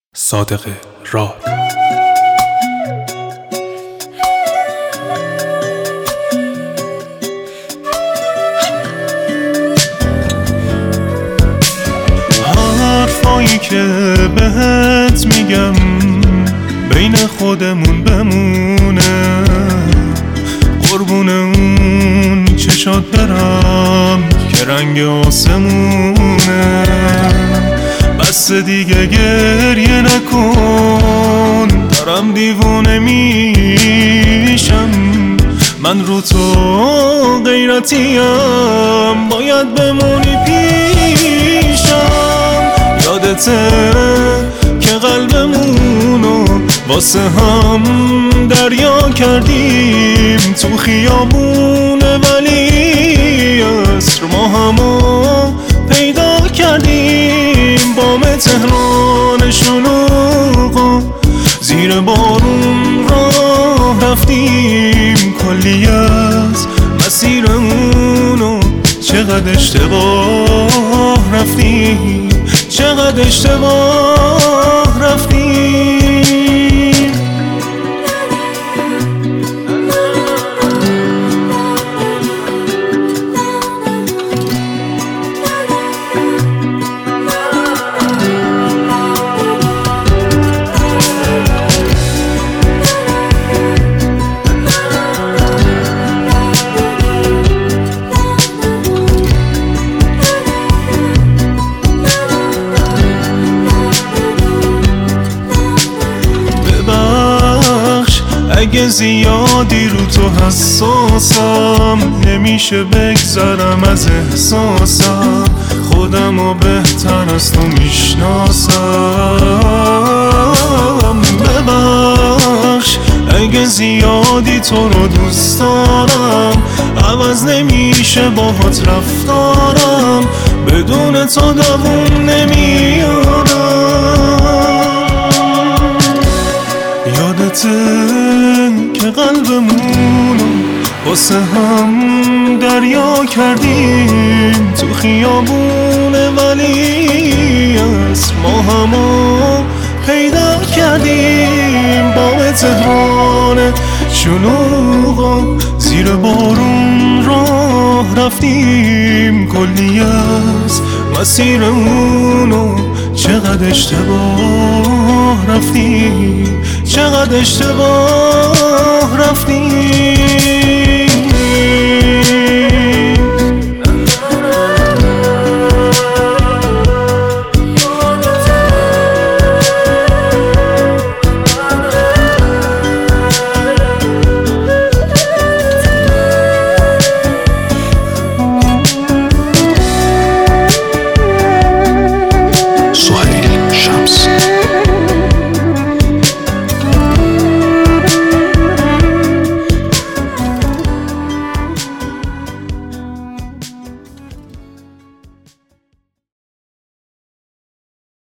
صادق راد. حرفایی که بهت میگم بین خودمون بمونه، قربون اون چشات برم که رنگ آسمونه. بس دیگه گریه نکن، دارم دیوونه میشم. من رو تو غیرتیم، باید بمونی پیشم. یادته که قلبمونو واسه هم دریا کردیم تو خیابونه، ولی عصر ما همو پیدا کردیم. بام تهران شلوغو زیر بارون راه رفتیم، کلی از مسیرمونو چقدر اشتباه رفتیم، چقدر اشتباه رفتیم. اگه زیادی رو تو حساسم، نمیشه بگذرم از احساسم. خودمو بهتر از تو میشناسم. ببخش اگه زیادی تو رو دوست دارم، عوض نمیشه باهات رفتارم. بدون تو دووم نمیارم. یادته که قلبمونو واسه هم دریا کردیم تو خیابونه، ولی عصر ما همو پیدا کردیم. بام تهران شلوغو زیر بارون راه رفتیم، کلی از مسیرمونو چقدر اشتباه رفتیم، چقدر اشتباه رفتیم.